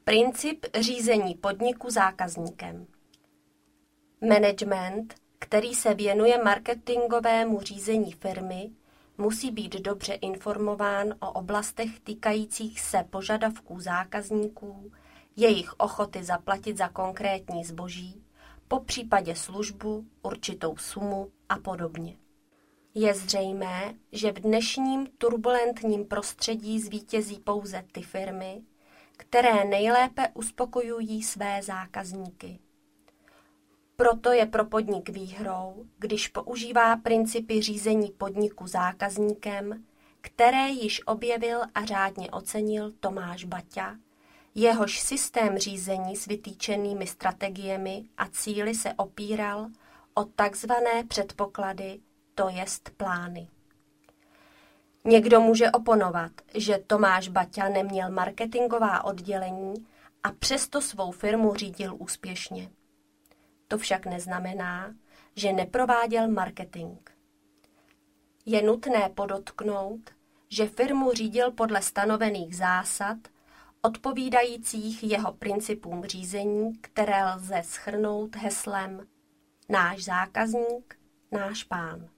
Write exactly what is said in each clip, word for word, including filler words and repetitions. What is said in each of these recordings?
Princip řízení podniku zákazníkem. Management, který se věnuje marketingovému řízení firmy, musí být dobře informován o oblastech týkajících se požadavků zákazníků, jejich ochoty zaplatit za konkrétní zboží, popřípadě službu, určitou sumu a podobně. Je zřejmé, že v dnešním turbulentním prostředí zvítězí pouze ty firmy, které nejlépe uspokojují své zákazníky. Proto je pro podnik výhrou, když používá principy řízení podniku zákazníkem, které již objevil a řádně ocenil Tomáš Baťa, jehož systém řízení s vytýčenými strategiemi a cíli se opíral o takzvané předpoklady, to jest plány. Někdo může oponovat, že Tomáš Baťa neměl marketingová oddělení a přesto svou firmu řídil úspěšně. To však neznamená, že neprováděl marketing. Je nutné podotknout, že firmu řídil podle stanovených zásad, odpovídajících jeho principům řízení, které lze shrnout heslem Náš zákazník, náš pán.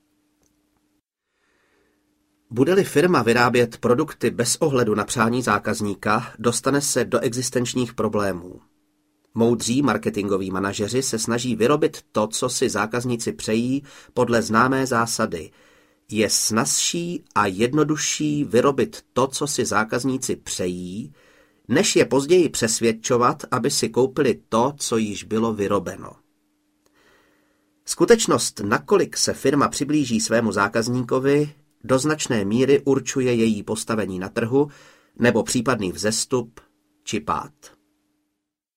Bude-li firma vyrábět produkty bez ohledu na přání zákazníka, dostane se do existenčních problémů. Moudří marketingoví manažeři se snaží vyrobit to, co si zákazníci přejí, podle známé zásady. Je snazší a jednodušší vyrobit to, co si zákazníci přejí, než je později přesvědčovat, aby si koupili to, co již bylo vyrobeno. Skutečnost, nakolik se firma přiblíží svému zákazníkovi, do značné míry určuje její postavení na trhu nebo případný vzestup či pád.